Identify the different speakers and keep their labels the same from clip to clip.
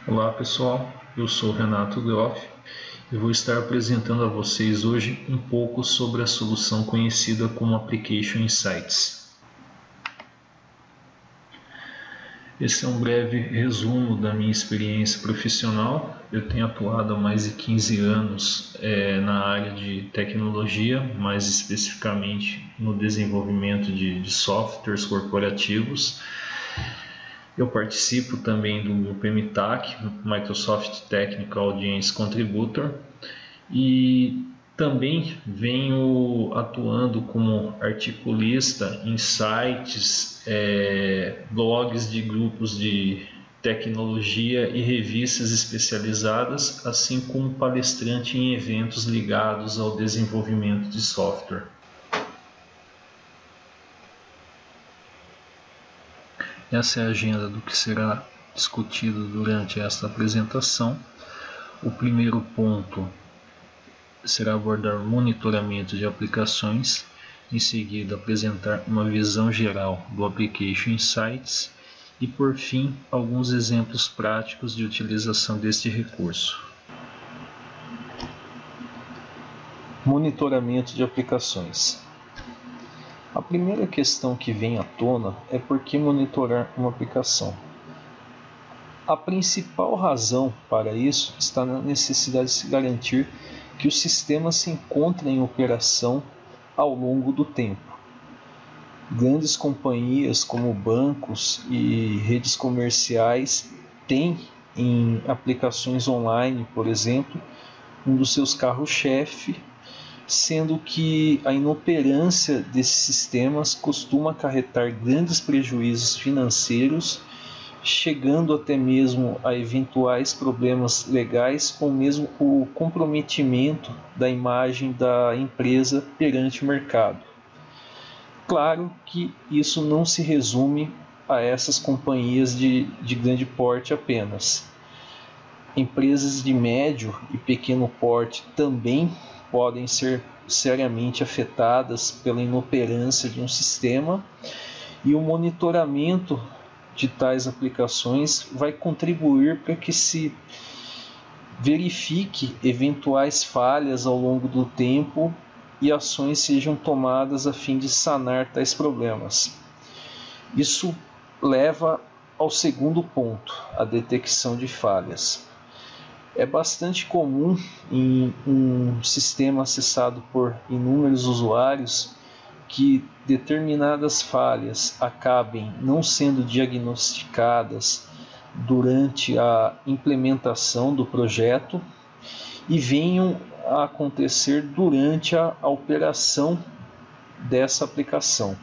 Speaker 1: Olá pessoal, eu sou Renato Groff e vou estar apresentando a vocês hoje um pouco sobre a solução conhecida como Application Insights. Esse é um breve resumo da minha experiência profissional. Eu tenho atuado há mais de 15 anos na área de tecnologia, mais especificamente no desenvolvimento de softwares corporativos. Eu participo também do PMTAC, Microsoft Technical Audience Contributor, e também venho atuando como articulista em sites, blogs de grupos de tecnologia e revistas especializadas, assim como palestrante em eventos ligados ao desenvolvimento de software. Essa é a agenda do que será discutido durante esta apresentação. O primeiro ponto será abordar o monitoramento de aplicações, em seguida apresentar uma visão geral do Application Insights e, por fim, alguns exemplos práticos de utilização deste recurso. Monitoramento de aplicações. A primeira questão que vem à tona é por que monitorar uma aplicação. A principal razão para isso está na necessidade de se garantir que o sistema se encontra em operação ao longo do tempo. Grandes companhias como bancos e redes comerciais têm em aplicações online, por exemplo, um dos seus carros-chefe, sendo que a inoperância desses sistemas costuma acarretar grandes prejuízos financeiros, chegando até mesmo a eventuais problemas legais ou mesmo o comprometimento da imagem da empresa perante o mercado. Claro que isso não se resume a essas companhias de grande porte apenas. Empresas de médio e pequeno porte também podem ser seriamente afetadas pela inoperância de um sistema, e o monitoramento de tais aplicações vai contribuir para que se verifique eventuais falhas ao longo do tempo e ações sejam tomadas a fim de sanar tais problemas. Isso leva ao segundo ponto, a detecção de falhas. É bastante comum em um sistema acessado por inúmeros usuários que determinadas falhas acabem não sendo diagnosticadas durante a implementação do projeto e venham a acontecer durante a operação dessa aplicação.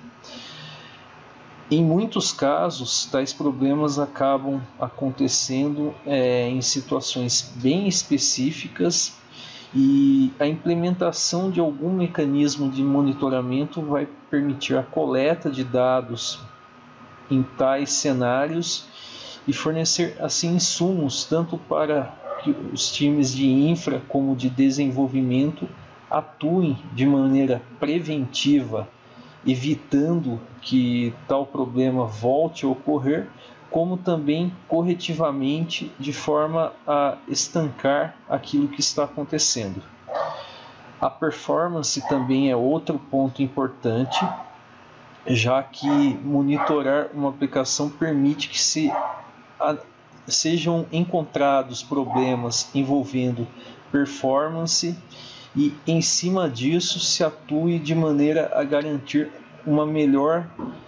Speaker 1: Em muitos casos, tais problemas acabam acontecendo em situações bem específicas, e a implementação de algum mecanismo de monitoramento vai permitir a coleta de dados em tais cenários e fornecer assim insumos tanto para que os times de infra como de desenvolvimento atuem de maneira preventiva, evitando que tal problema volte a ocorrer, como também corretivamente, de forma a estancar aquilo que está acontecendo. A performance também é outro ponto importante, já que monitorar uma aplicação permite que sejam encontrados problemas envolvendo performance e, em cima disso, se atue de maneira a garantir uma melhor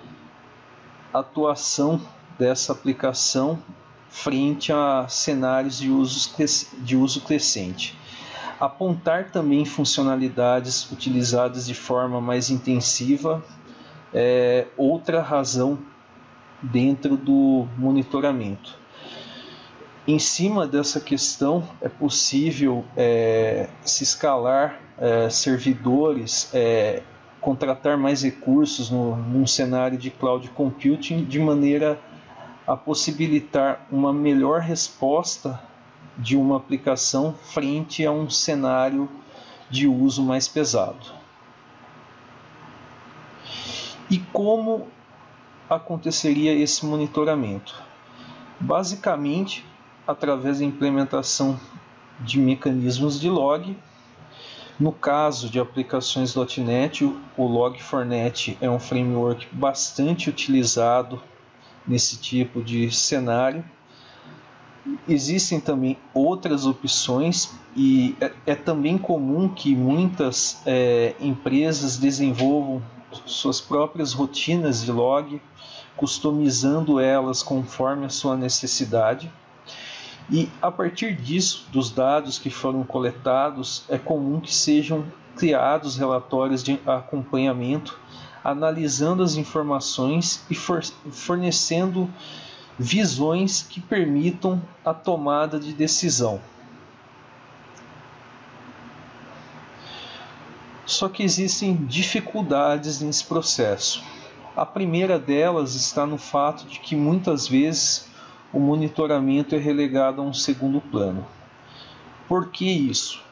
Speaker 1: atuação dessa aplicação frente a cenários de uso crescente. Apontar também funcionalidades utilizadas de forma mais intensiva é outra razão dentro do monitoramento. Em cima dessa questão, é possível se escalar servidores, contratar mais recursos num cenário de cloud computing, de maneira a possibilitar uma melhor resposta de uma aplicação frente a um cenário de uso mais pesado. E como aconteceria esse monitoramento? Basicamente, através da implementação de mecanismos de log. No caso de aplicações .NET, o Log4j é um framework bastante utilizado nesse tipo de cenário. Existem também outras opções e é também comum que muitas empresas desenvolvam suas próprias rotinas de log, customizando elas conforme a sua necessidade. E a partir disso, dos dados que foram coletados, é comum que sejam criados relatórios de acompanhamento, analisando as informações e fornecendo visões que permitam a tomada de decisão. Só que existem dificuldades nesse processo. A primeira delas está no fato de que muitas vezes o monitoramento é relegado a um segundo plano. Por que isso?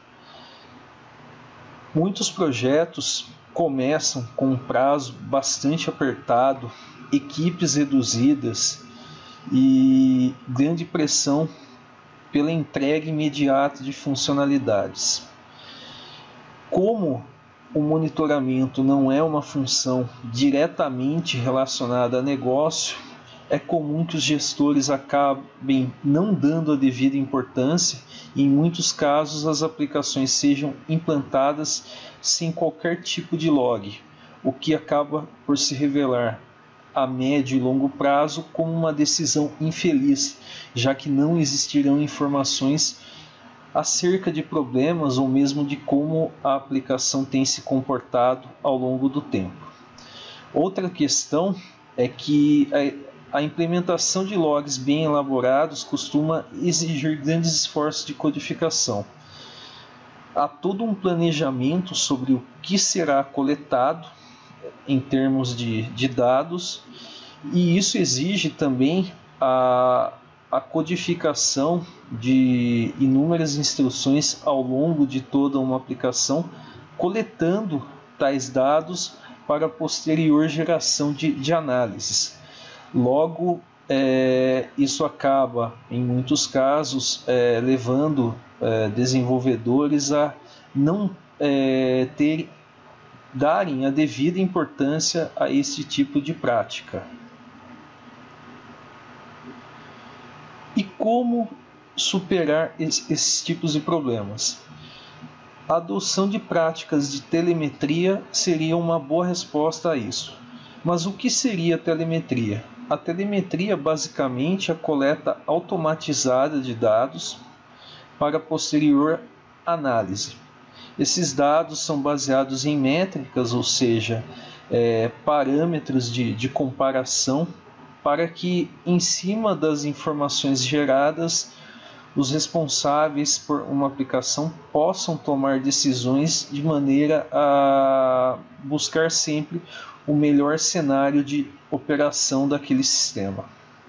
Speaker 1: Muitos projetos começam com um prazo bastante apertado, equipes reduzidas e grande pressão pela entrega imediata de funcionalidades. Como o monitoramento não é uma função diretamente relacionada a negócio, é comum que os gestores acabem não dando a devida importância e, em muitos casos, as aplicações sejam implantadas sem qualquer tipo de log, o que acaba por se revelar a médio e longo prazo como uma decisão infeliz, já que não existirão informações acerca de problemas ou mesmo de como a aplicação tem se comportado ao longo do tempo. Outra questão é que a implementação de logs bem elaborados costuma exigir grandes esforços de codificação. Há todo um planejamento sobre o que será coletado em termos de dados, e isso exige também a codificação de inúmeras instruções ao longo de toda uma aplicação, coletando tais dados para a posterior geração de análises. Logo, isso acaba, em muitos casos, levando desenvolvedores a não darem a devida importância a esse tipo de prática. E como superar esses tipos de problemas? A adoção de práticas de telemetria seria uma boa resposta a isso. Mas o que seria a telemetria? A telemetria basicamente é a coleta automatizada de dados para posterior análise. Esses dados são baseados em métricas, ou seja, parâmetros de comparação, para que, em cima das informações geradas, os responsáveis por uma aplicação possam tomar decisões de maneira a buscar sempre o melhor cenário de operação daquele sistema.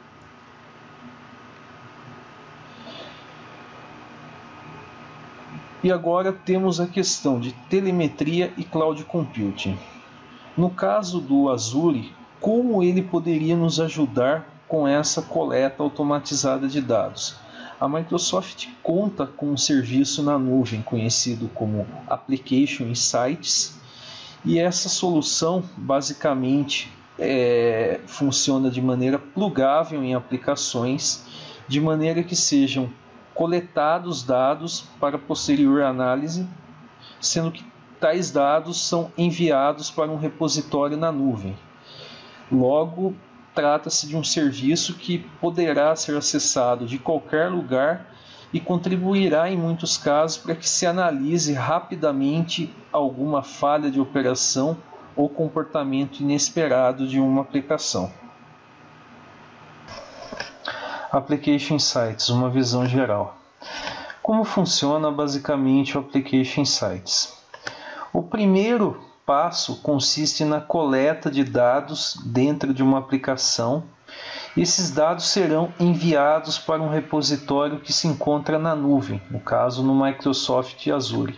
Speaker 1: E agora temos a questão de telemetria e cloud computing. No caso do Azure, como ele poderia nos ajudar com essa coleta automatizada de dados? A Microsoft conta com um serviço na nuvem conhecido como Application Insights, e essa solução basicamente funciona de maneira plugável em aplicações, de maneira que sejam coletados dados para posterior análise, sendo que tais dados são enviados para um repositório na nuvem. Logo, trata-se de um serviço que poderá ser acessado de qualquer lugar e contribuirá em muitos casos para que se analise rapidamente alguma falha de operação ou comportamento inesperado de uma aplicação. Application Insights, uma visão geral. Como funciona basicamente o Application Insights? O primeiro passo consiste na coleta de dados dentro de uma aplicação. Esses dados serão enviados para um repositório que se encontra na nuvem, no caso no Microsoft Azure.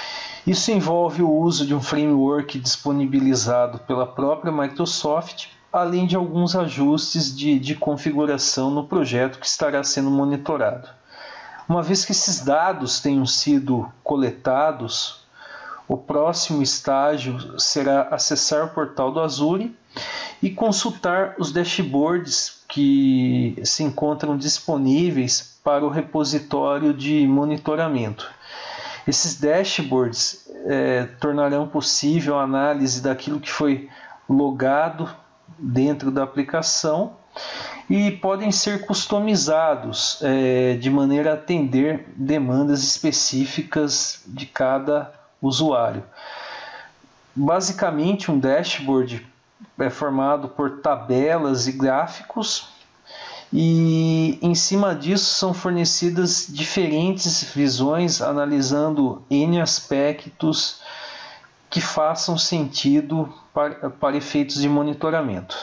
Speaker 1: Isso envolve o uso de um framework disponibilizado pela própria Microsoft além de alguns ajustes de configuração no projeto que estará sendo monitorado. Uma vez que esses dados tenham sido coletados, o próximo estágio será acessar o portal do Azure e consultar os dashboards que se encontram disponíveis para o repositório de monitoramento. Esses dashboards tornarão possível a análise daquilo que foi logado dentro da aplicação e podem ser customizados de maneira a atender demandas específicas de cada usuário. Basicamente, um dashboard é formado por tabelas e gráficos, e em cima disso são fornecidas diferentes visões analisando N aspectos que façam sentido para efeitos de monitoramento.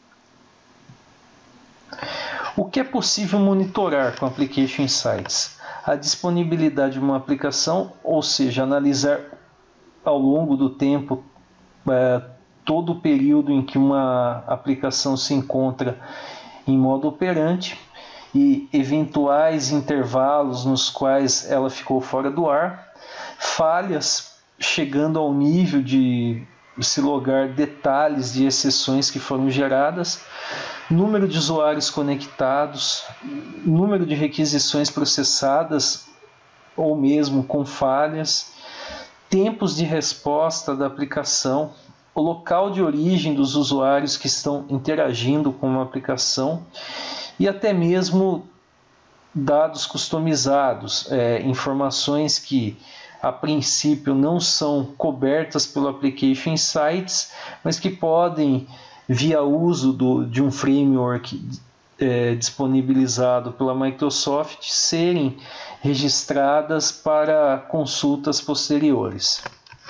Speaker 1: O que é possível monitorar com Application Insights? A disponibilidade de uma aplicação, ou seja, analisar ao longo do tempo todo o período em que uma aplicação se encontra em modo operante e eventuais intervalos nos quais ela ficou fora do ar, falhas chegando ao nível de se logar detalhes de exceções que foram geradas, número de usuários conectados, número de requisições processadas ou mesmo com falhas, tempos de resposta da aplicação, o local de origem dos usuários que estão interagindo com a aplicação e até mesmo dados customizados, informações que a princípio não são cobertas pelo Application Insights, mas que podem, via uso de um framework disponibilizado pela Microsoft, serem registradas para consultas posteriores.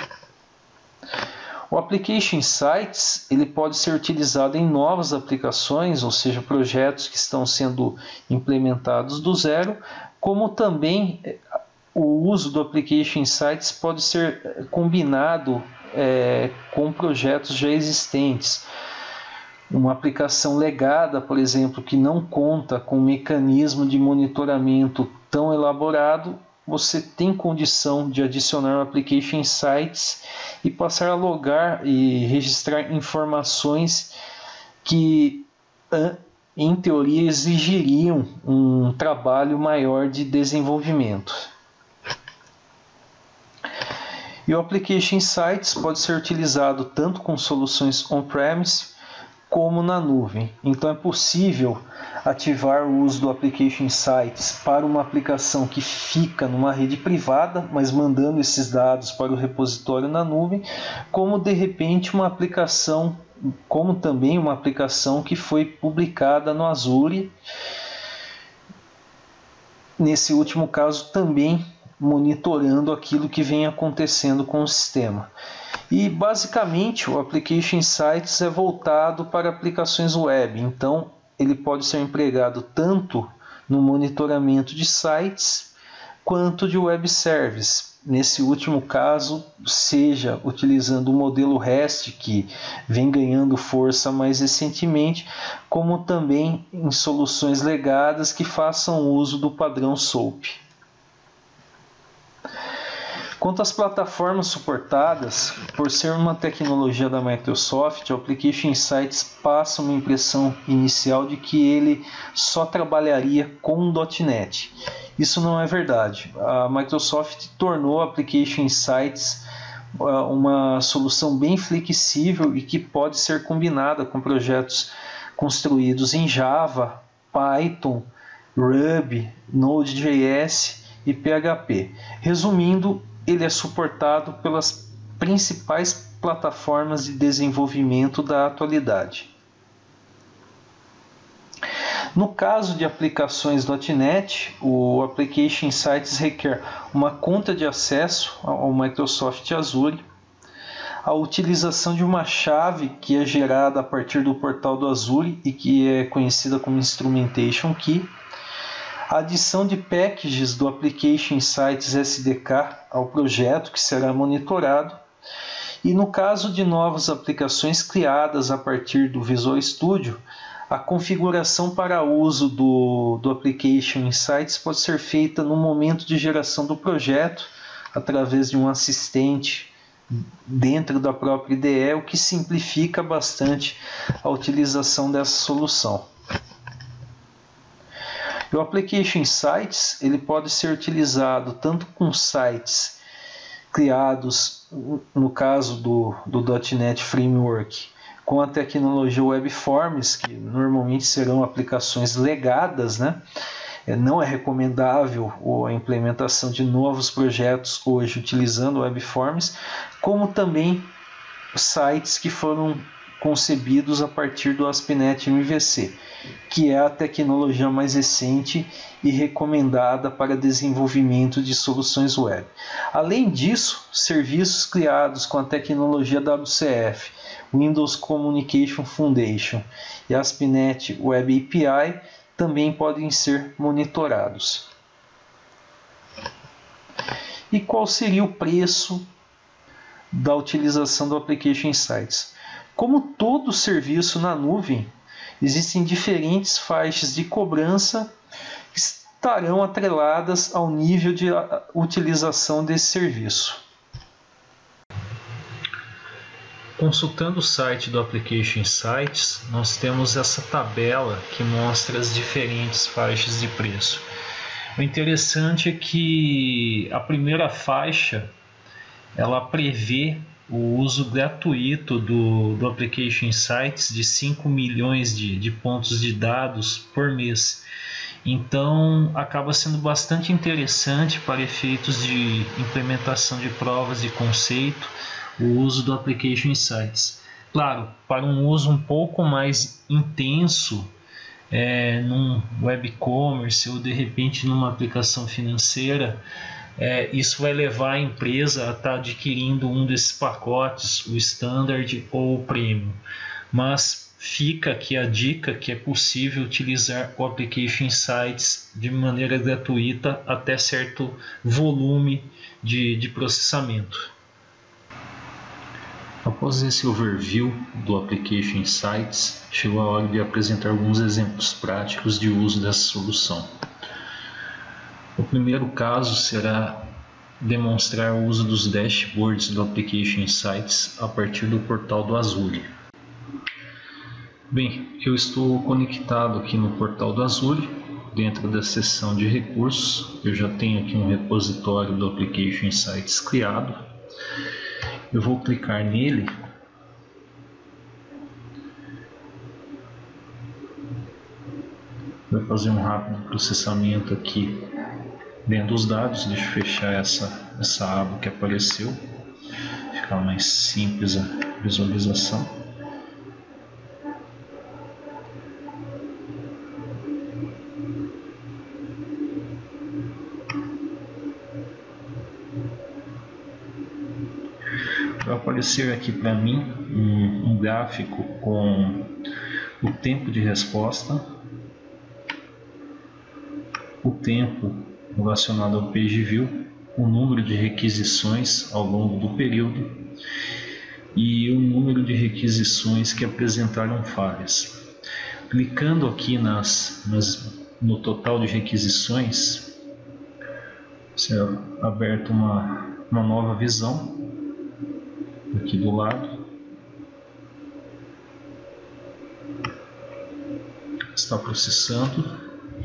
Speaker 1: O Application Insights ele pode ser utilizado em novas aplicações, ou seja, projetos que estão sendo implementados do zero, como também o uso do Application Insights pode ser combinado com projetos já existentes. Uma aplicação legada, por exemplo, que não conta com um mecanismo de monitoramento tão elaborado, você tem condição de adicionar o Application Insights e passar a logar e registrar informações que, em teoria, exigiriam um trabalho maior de desenvolvimento. E o Application Insights pode ser utilizado tanto com soluções on-premise como na nuvem. Então é possível ativar o uso do Application Insights para uma aplicação que fica numa rede privada, mas mandando esses dados para o repositório na nuvem, como de repente uma aplicação, como também uma aplicação que foi publicada no Azure. Nesse último caso também monitorando aquilo que vem acontecendo com o sistema. E basicamente o Application Insights é voltado para aplicações web, então ele pode ser empregado tanto no monitoramento de sites quanto de web service. Nesse último caso, seja utilizando o modelo REST, que vem ganhando força mais recentemente, como também em soluções legadas que façam uso do padrão SOAP. Quanto às plataformas suportadas, por ser uma tecnologia da Microsoft, o Application Insights passa uma impressão inicial de que ele só trabalharia com .NET. Isso não é verdade. A Microsoft tornou o Application Insights uma solução bem flexível e que pode ser combinada com projetos construídos em Java, Python, Ruby, Node.js e PHP. Resumindo, ele é suportado pelas principais plataformas de desenvolvimento da atualidade. No caso de aplicações .NET, o Application Insights requer uma conta de acesso ao Microsoft Azure, a utilização de uma chave que é gerada a partir do portal do Azure e que é conhecida como Instrumentation Key, a adição de packages do Application Insights SDK ao projeto que será monitorado E no caso de novas aplicações criadas a partir do Visual Studio, a configuração para uso do Application Insights pode ser feita no momento de geração do projeto, através de um assistente dentro da própria IDE, o que simplifica bastante a utilização dessa solução. O Application Insights ele pode ser utilizado tanto com sites criados, no caso do .NET Framework, com a tecnologia WebForms, que normalmente serão aplicações legadas, né? Não é recomendável a implementação de novos projetos hoje utilizando WebForms, como também sites que foram concebidos a partir do ASP.NET MVC, que é a tecnologia mais recente e recomendada para desenvolvimento de soluções web. Além disso, serviços criados com a tecnologia WCF, Windows Communication Foundation e ASP.NET Web API também podem ser monitorados. E qual seria o preço da utilização do Application Insights? Como todo serviço na nuvem, existem diferentes faixas de cobrança que estarão atreladas ao nível de utilização desse serviço. Consultando o site do Application Insights, nós temos essa tabela que mostra as diferentes faixas de preço. O interessante é que a primeira faixa ela prevê o uso gratuito do Application Insights de 5 milhões de pontos de dados por mês. Então, acaba sendo bastante interessante para efeitos de implementação de provas de conceito, o uso do Application Insights. Claro, para um uso um pouco mais intenso, num web commerce ou de repente numa aplicação financeira, isso vai levar a empresa a estar adquirindo um desses pacotes, o Standard ou o Premium. Mas fica aqui a dica que é possível utilizar o Application Insights de maneira gratuita até certo volume de processamento. Após esse overview do Application Insights, chegou a hora de apresentar alguns exemplos práticos de uso dessa solução. O primeiro caso será demonstrar o uso dos dashboards do Application Insights a partir do portal do Azure. Bem, eu estou conectado aqui no portal do Azure, dentro da seção de recursos. Eu já tenho aqui um repositório do Application Insights criado. Eu vou clicar nele vai fazer um rápido processamento aqui dentro dos dados. Deixa eu fechar essa aba que apareceu, ficar mais simples a visualização. Vai aparecer aqui para mim um gráfico com o tempo de resposta, o tempo relacionado ao page view, o número de requisições ao longo do período e o número de requisições que apresentaram falhas. Clicando aqui no total de requisições, será aberta uma nova visão aqui do lado. Está processando.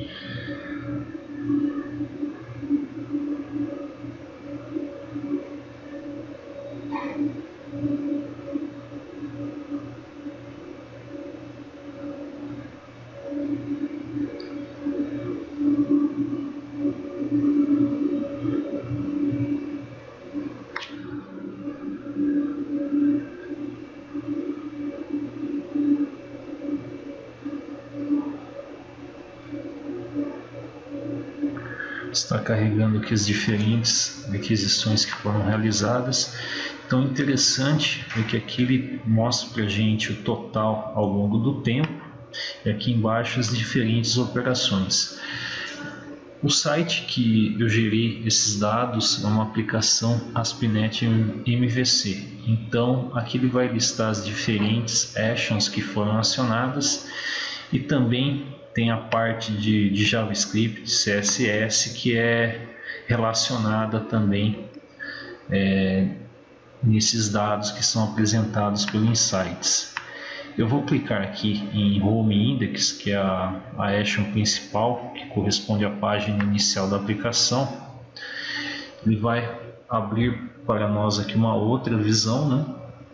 Speaker 1: Está carregando aqui as diferentes requisições que foram realizadas. Então, interessante é que aqui ele mostra para a gente o total ao longo do tempo e aqui embaixo as diferentes operações. O site que eu gerei esses dados é uma aplicação ASP.NET MVC. Então aqui ele vai listar as diferentes actions que foram acionadas e também tem a parte de JavaScript, CSS, que é relacionada também nesses dados que são apresentados pelo Insights. Eu vou clicar aqui em Home Index, que é a action principal, que corresponde à página inicial da aplicação. Ele vai abrir para nós aqui uma outra visão, né?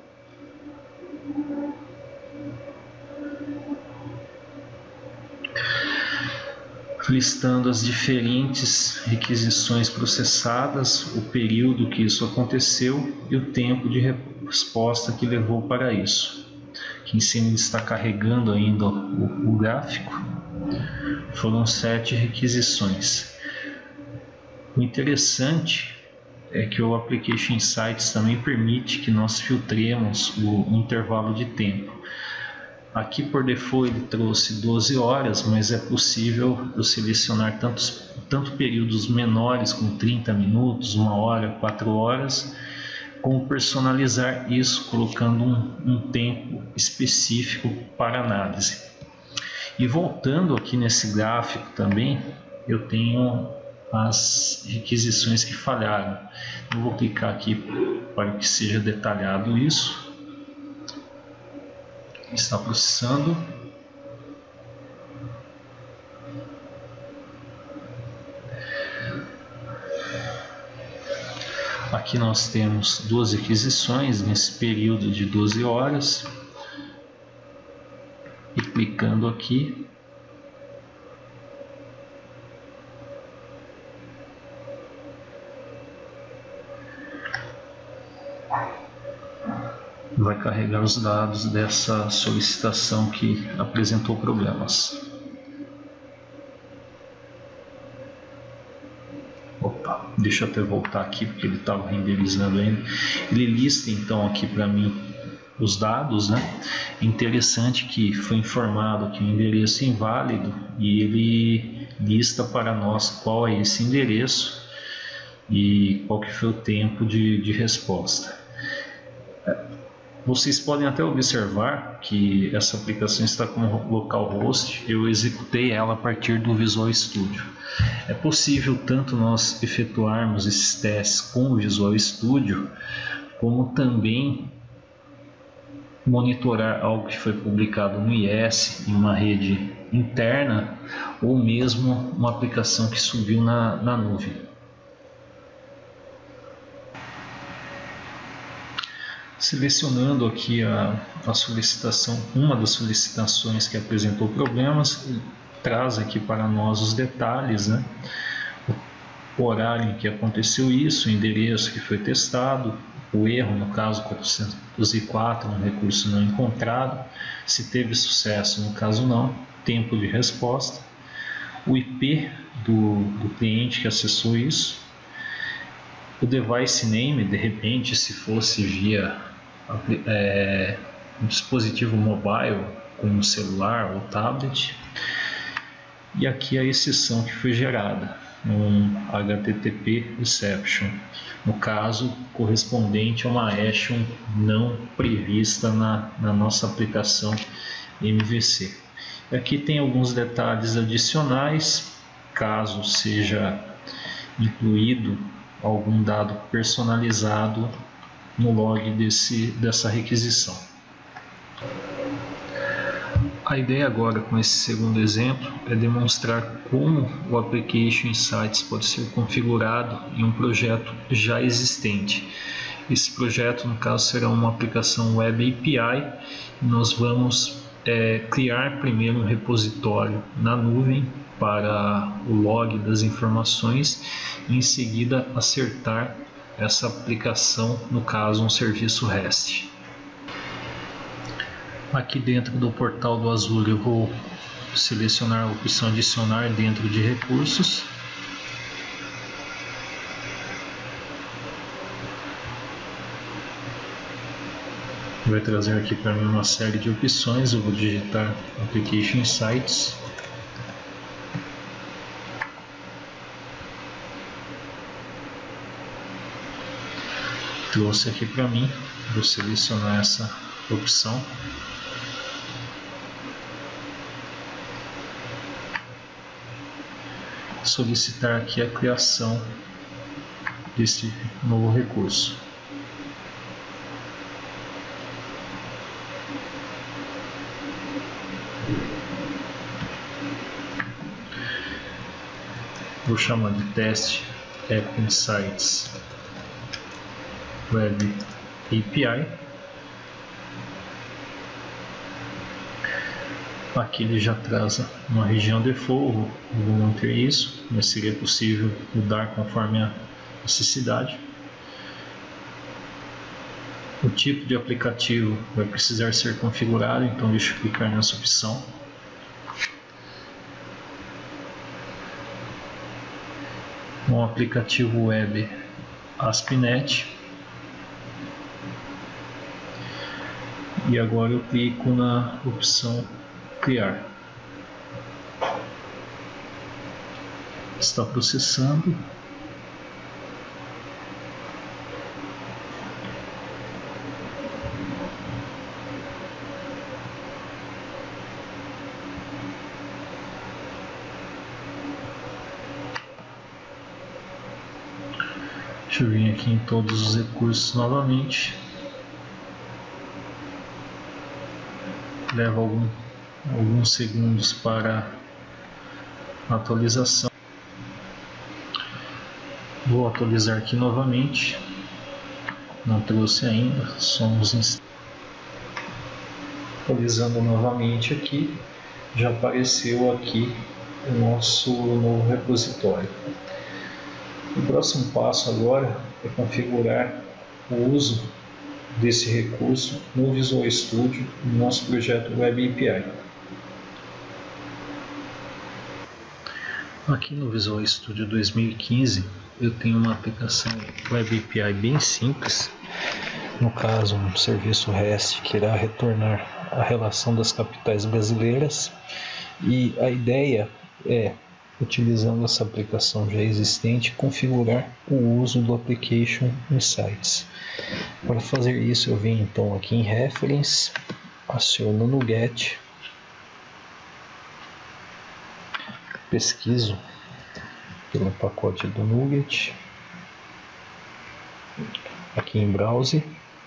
Speaker 1: Listando as diferentes requisições processadas, o período que isso aconteceu e o tempo de resposta que levou para isso. Aqui em cima está carregando ainda o gráfico. Foram 7 requisições. O interessante é que o Application Insights também permite que nós filtremos o intervalo de tempo. Aqui por default ele trouxe 12 horas, mas é possível eu selecionar tanto períodos menores, com 30 minutos, 1 hora, 4 horas, como personalizar isso colocando um tempo específico para análise. E voltando aqui nesse gráfico também, eu tenho as requisições que falharam. Eu vou clicar aqui para que seja detalhado isso. Está processando. Aqui nós temos 2 requisições nesse período de 12 horas. E clicando aqui, vai carregar os dados dessa solicitação que apresentou problemas. Opa, deixa eu até voltar aqui porque ele estava renderizando ainda. Ele lista então aqui para mim os dados, né? Interessante que foi informado que o endereço é inválido e ele lista para nós qual é esse endereço e qual que foi o tempo de resposta. Vocês podem até observar que essa aplicação está com localhost. Eu executei ela a partir do Visual Studio. É possível tanto nós efetuarmos esses testes com o Visual Studio, como também monitorar algo que foi publicado no IS em uma rede interna, ou mesmo uma aplicação que subiu na nuvem. Selecionando aqui a solicitação, uma das solicitações que apresentou problemas, traz aqui para nós os detalhes, né? O horário em que aconteceu isso, o endereço que foi testado, o erro, no caso 404, um recurso não encontrado, se teve sucesso, no caso não, tempo de resposta, o IP do cliente que acessou isso, o device name, de repente, se fosse via um dispositivo mobile, como um celular ou tablet, e aqui a exceção que foi gerada, um HTTP exception, no caso correspondente a uma action não prevista na nossa aplicação MVC. Aqui tem alguns detalhes adicionais, caso seja incluído algum dado personalizado no log dessa requisição. A ideia agora com esse segundo exemplo é demonstrar como o Application Insights pode ser configurado em um projeto já existente. Esse projeto, no caso, será uma aplicação Web API e nós vamos criar primeiro um repositório na nuvem para o log das informações e em seguida acertar essa aplicação, no caso um serviço REST. Aqui dentro do portal do Azure eu vou selecionar a opção adicionar dentro de recursos. Vai trazer aqui para mim uma série de opções. Eu vou digitar Application Insights. trouxe aqui para mim. Vou selecionar essa opção. Solicitar aqui a criação desse novo recurso. Vou chamar de teste App Insights Web API. Aqui ele já traz uma região default, vou manter isso, mas seria possível mudar conforme a necessidade. O tipo de aplicativo vai precisar ser configurado, então deixa eu clicar nessa opção. Um aplicativo web ASP.NET. E agora eu clico na opção criar. Está processando. Deixa eu vir aqui em todos os recursos novamente. Leva alguns segundos para a atualização. Vou atualizar aqui novamente. Não trouxe ainda, somos atualizando novamente aqui. Já apareceu aqui o nosso novo repositório. O próximo passo agora é configurar o uso desse recurso no Visual Studio no nosso projeto Web API. Aqui no Visual Studio 2015 eu tenho uma aplicação Web API bem simples. No caso, um serviço REST que irá retornar a relação das capitais brasileiras, e a ideia é, utilizando essa aplicação já existente, configurar o uso do Application Insights. Para fazer isso, eu venho então aqui em Reference, aciono no Get, pesquiso pelo pacote do NuGet, aqui em Browse,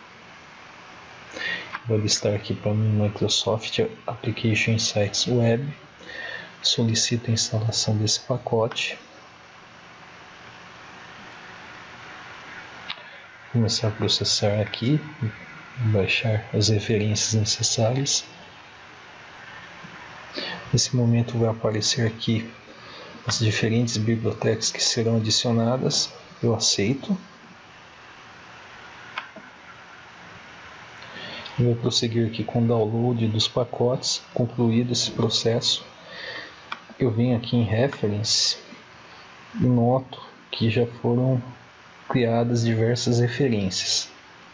Speaker 1: vou listar aqui para mim Microsoft Application Insights Web, solicito a instalação desse pacote, começar a processar aqui, baixar as referências necessárias. Nesse momento vai aparecer aqui as diferentes bibliotecas que serão adicionadas, eu aceito. Eu vou prosseguir aqui com o download dos pacotes. Concluído esse processo, eu venho aqui em Reference e noto que já foram criadas diversas referências.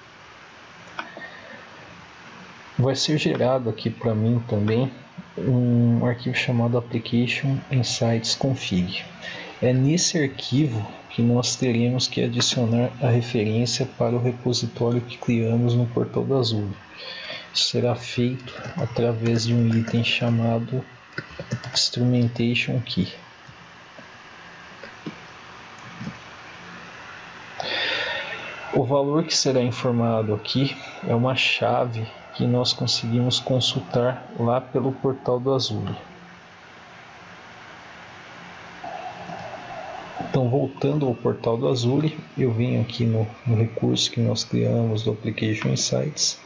Speaker 1: Vai ser gerado aqui para mim também um arquivo chamado Application Insights Config. É nesse arquivo que nós teremos que adicionar a referência para o repositório que criamos no portal da Azure. Isso será feito através de um item chamado Instrumentation Key. O valor que será informado aqui é uma chave que nós conseguimos consultar lá pelo portal do Azure. Então, voltando ao portal do Azure, eu venho aqui no recurso que nós criamos do Application Insights.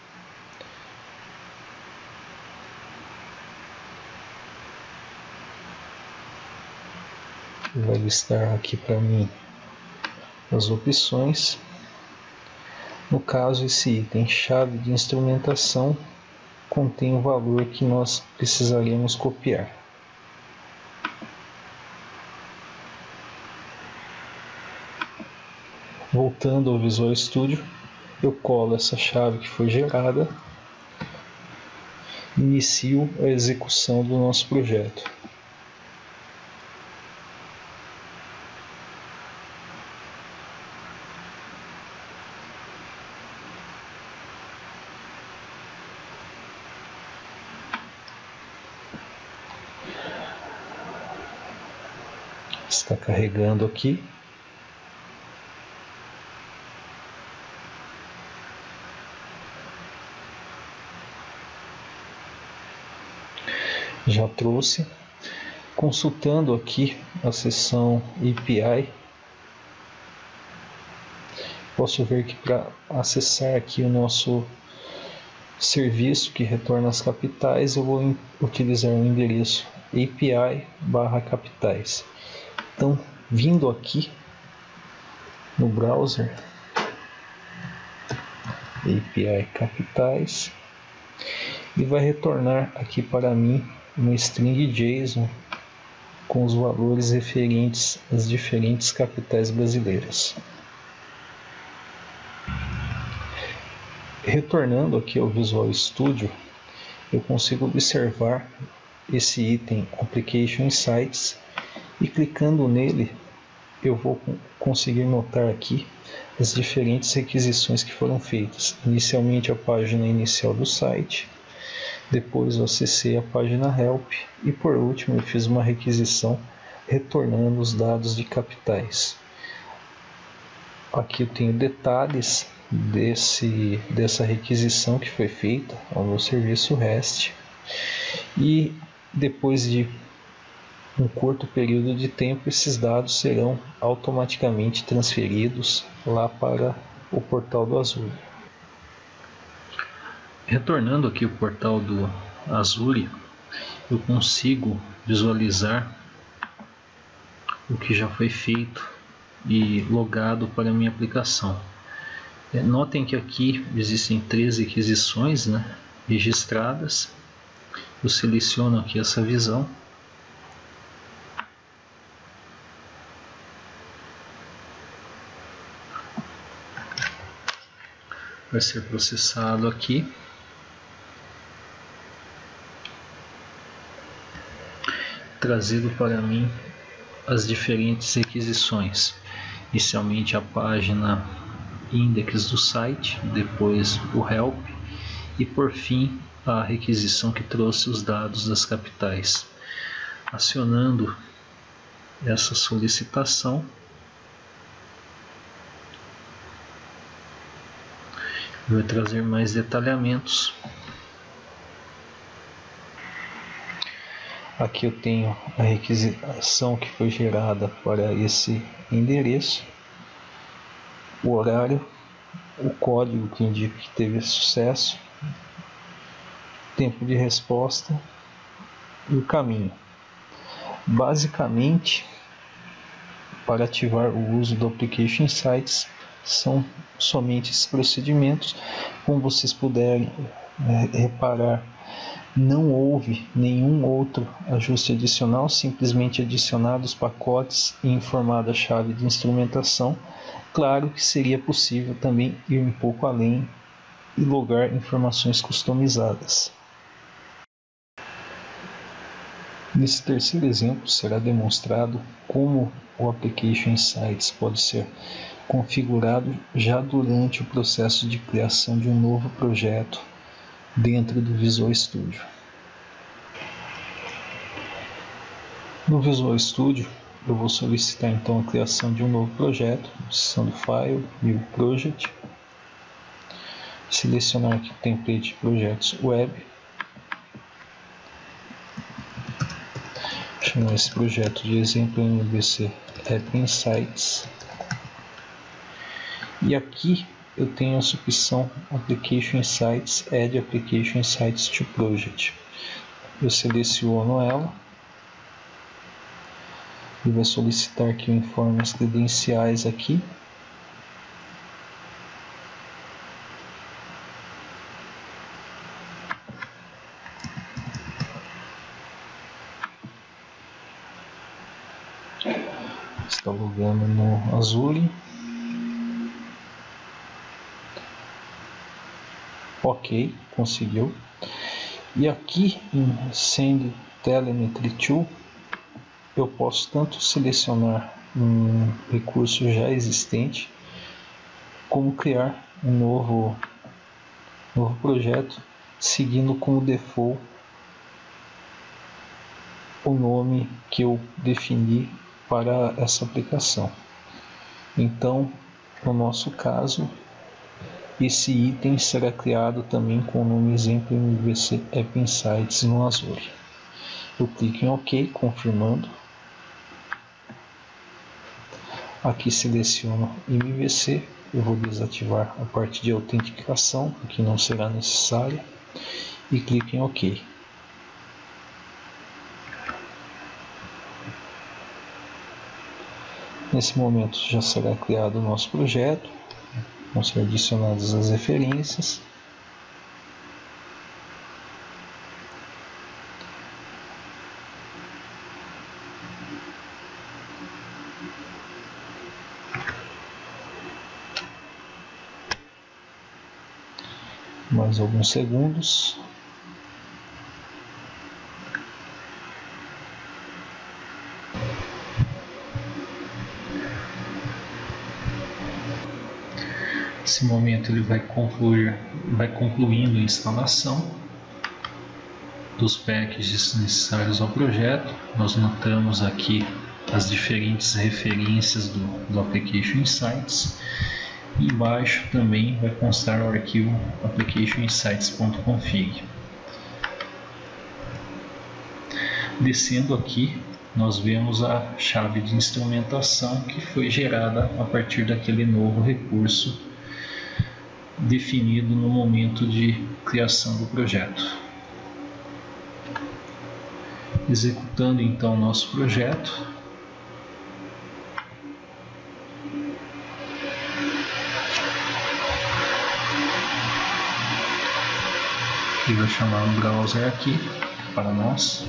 Speaker 1: Vai listar aqui para mim as opções. No caso, esse item chave de instrumentação contém o valor que nós precisaríamos copiar. Voltando ao Visual Studio, eu colo essa chave que foi gerada e inicio a execução do nosso projeto. Está carregando aqui. Já trouxe. Consultando aqui a seção API, posso ver que para acessar aqui o nosso serviço que retorna as capitais, eu vou utilizar o endereço API/capitais. Então, vindo aqui no browser, API capitais, e vai retornar aqui para mim uma string JSON com os valores referentes às diferentes capitais brasileiras. Retornando aqui ao Visual Studio, eu consigo observar esse item Application Insights e clicando nele eu vou conseguir notar aqui as diferentes requisições que foram feitas. Inicialmente a página inicial do site, depois eu acessei a página Help e por último eu fiz uma requisição retornando os dados de capitais. Aqui eu tenho detalhes dessa requisição que foi feita ao meu serviço REST e depois de um curto período de tempo esses dados serão automaticamente transferidos lá para o portal do Azure. Retornando aqui ao portal do Azure, eu consigo visualizar o que já foi feito e logado para a minha aplicação. Notem que aqui existem 3 requisições, registradas. Eu seleciono aqui essa visão. Vai ser processado aqui. Trazido para mim as diferentes requisições. Inicialmente a página index do site, depois o help e por fim a requisição que trouxe os dados das capitais. Acionando essa solicitação, vai trazer mais detalhamentos. Aqui eu tenho a requisição que foi gerada para esse endereço, o horário, o código que indica que teve sucesso, tempo de resposta e o caminho. Basicamente, para ativar o uso do Application Insights, são somente esses procedimentos. Como vocês puderem reparar, não houve nenhum outro ajuste adicional, simplesmente adicionados pacotes e informada a chave de instrumentação. Claro que seria possível também ir um pouco além e logar informações customizadas. Nesse terceiro exemplo será demonstrado como o Application Insights pode ser configurado já durante o processo de criação de um novo projeto dentro do Visual Studio. No Visual Studio, eu vou solicitar então a criação de um novo projeto, seção do File, New Project, selecionar aqui o template de projetos web, chamar esse projeto de exemplo MVC App Insights, e aqui eu tenho essa opção Application Insights, Add Application Insights to Project. Eu seleciono ela e vou solicitar que eu informe as credenciais aqui. Está logando no Azure. Ok, conseguiu. E aqui em Send Telemetry To, eu posso tanto selecionar um recurso já existente, como criar um novo projeto, seguindo como default o nome que eu defini para essa aplicação. Então, no nosso caso, esse item será criado também com o nome exemplo MVC App Insights no Azure. Eu clico em OK, confirmando. Aqui seleciono MVC, eu vou desativar a parte de autenticação, que não será necessária, e clico em OK. Nesse momento já será criado o nosso projeto, vão ser adicionadas as referências. Mais alguns segundos. Nesse momento ele vai concluindo a instalação dos packages necessários ao projeto. Nós notamos aqui as diferentes referências do Application Insights. E embaixo também vai constar o arquivo applicationinsights.config. Descendo aqui, nós vemos a chave de instrumentação que foi gerada a partir daquele novo recurso definido no momento de criação do projeto. Executando então o nosso projeto. Ele vai chamar um browser aqui para nós.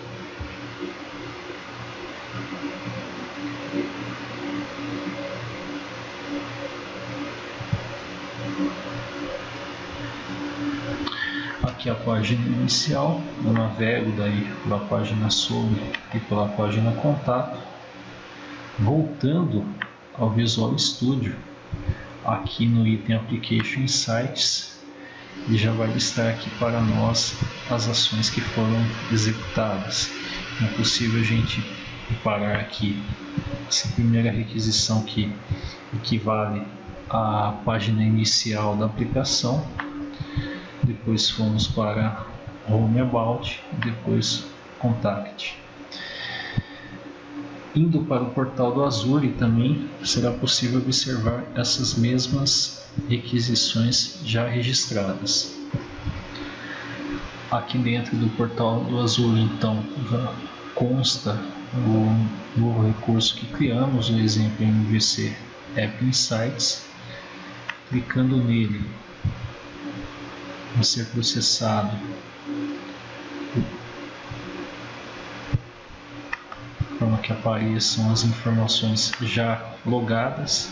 Speaker 1: Aqui a página inicial, eu navego daí pela página sobre e pela página contato, voltando ao Visual Studio, aqui no item Application Insights, e já vai listar aqui para nós as ações que foram executadas. É possível a gente parar aqui essa primeira requisição que equivale à página inicial da aplicação. Depois fomos para Home About, depois Contact. Indo para o portal do Azure também será possível observar essas mesmas requisições já registradas. Aqui dentro do portal do Azure, então, já consta o novo recurso que criamos, o exemplo MVC App Insights. Clicando nele, vai ser processado de forma que apareçam as informações já logadas.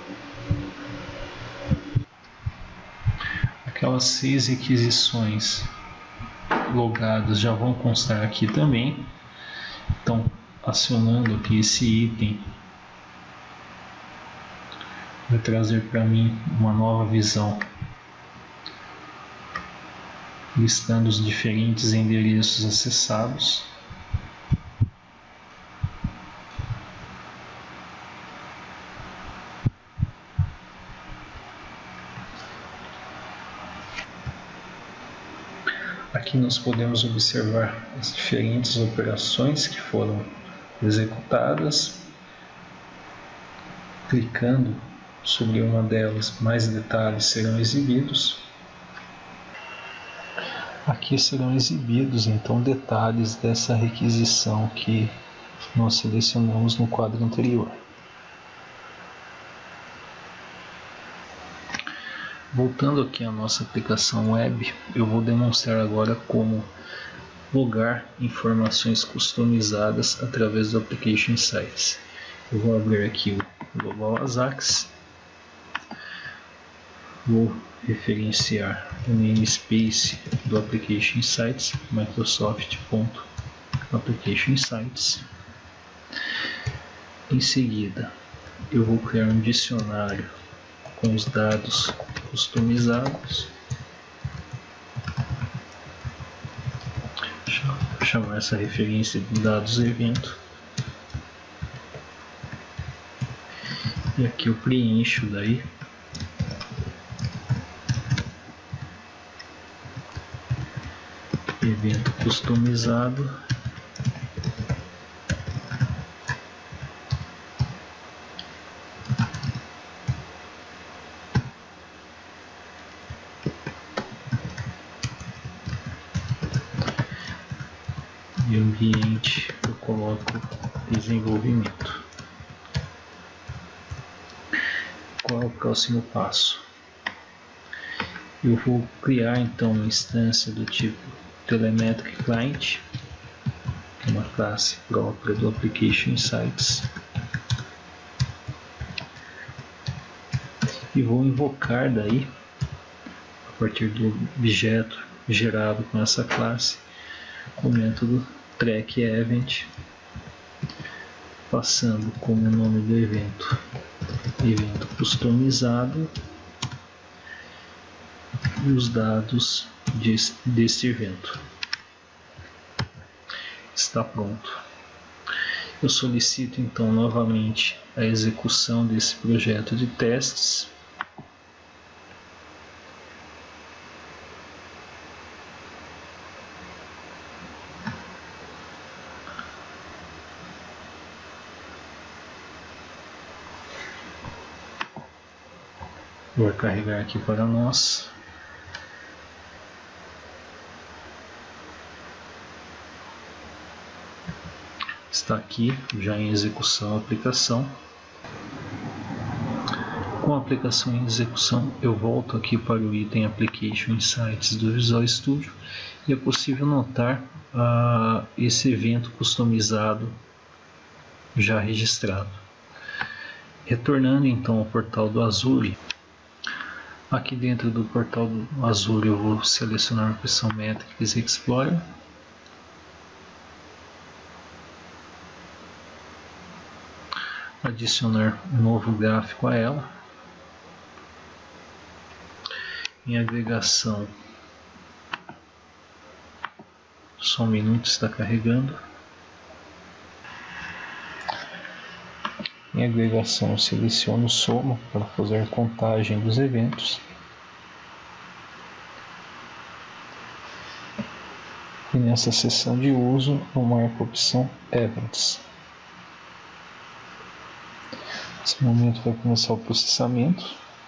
Speaker 1: Aquelas 6 requisições logadas já vão constar aqui também. Então, acionando aqui esse item, vai trazer para mim uma nova visão, listando os diferentes endereços acessados. Aqui nós podemos observar as diferentes operações que foram executadas. Clicando sobre uma delas, mais detalhes serão exibidos. Aqui serão exibidos então detalhes dessa requisição que nós selecionamos no quadro anterior. Voltando aqui à nossa aplicação web, eu vou demonstrar agora como logar informações customizadas através do Application Insights. Eu vou abrir aqui o Global Ajax, vou referenciar o namespace do Application Insights, Microsoft.Application Insights. Em seguida, eu vou criar um dicionário com os dados customizados. Vou chamar essa referência de dados evento.
Speaker 2: E aqui eu preencho daí evento customizado, e ambiente eu coloco desenvolvimento. Qual é o próximo passo? Eu vou criar então uma instância do tipo Telemetric Client, que é uma classe própria do Application Insights, e vou invocar daí, a partir do objeto gerado com essa classe, o método TrackEvent, passando como nome do evento customizado e os dados deste evento. Está pronto. Eu solicito então novamente a execução desse projeto de testes. Vou carregar aqui para nós. Está aqui já em execução a aplicação. Com a aplicação em execução, eu volto aqui para o item Application Insights do Visual Studio e é possível notar esse evento customizado já registrado. Retornando então ao portal do Azure, aqui dentro do portal do Azure eu vou selecionar a opção Metrics Explorer. Adicionar um novo gráfico a ela. Em agregação, só um minuto, está carregando. Em agregação, seleciono Soma para fazer contagem dos eventos. E nessa seção de uso, eu marco a opção Events. Nesse momento vai começar o processamento.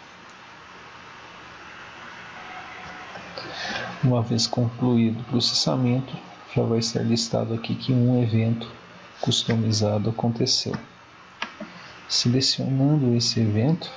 Speaker 2: Uma vez concluído o processamento, já vai estar listado aqui que um evento customizado aconteceu. Selecionando esse evento,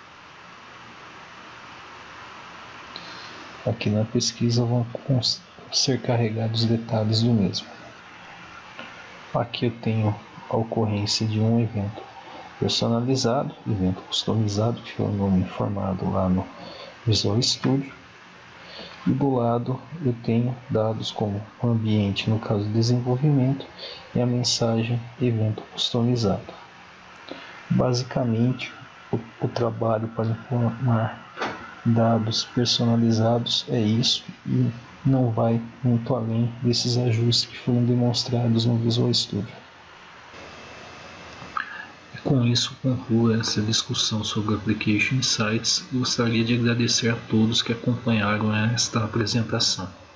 Speaker 2: aqui na pesquisa vão ser carregados os detalhes do mesmo. Aqui eu tenho a ocorrência de um evento personalizado, evento customizado, que foi o nome informado lá no Visual Studio. E do lado eu tenho dados como o ambiente, no caso de desenvolvimento, e a mensagem evento customizado. Basicamente, o trabalho para informar dados personalizados é isso e não vai muito além desses ajustes que foram demonstrados no Visual Studio. Com isso, concluo essa discussão sobre Application Insights e gostaria de agradecer a todos que acompanharam esta apresentação.